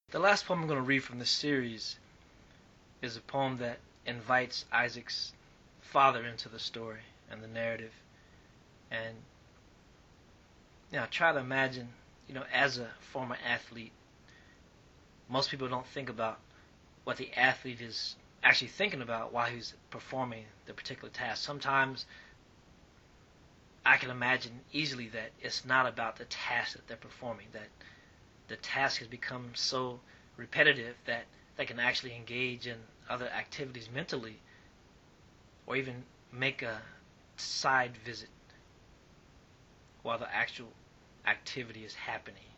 The last poem I'm going to read from this series is a poem that invites Isaac's father into the story and the narrative. And try to imagine, as a former athlete, most people don't think about what the athlete is actually thinking about while he's performing the particular task. Sometimes I can imagine easily that it's not about the task that they're performing, that the task has become so repetitive that they can actually engage in other activities mentally, or even make a side visit while the actual activity is happening.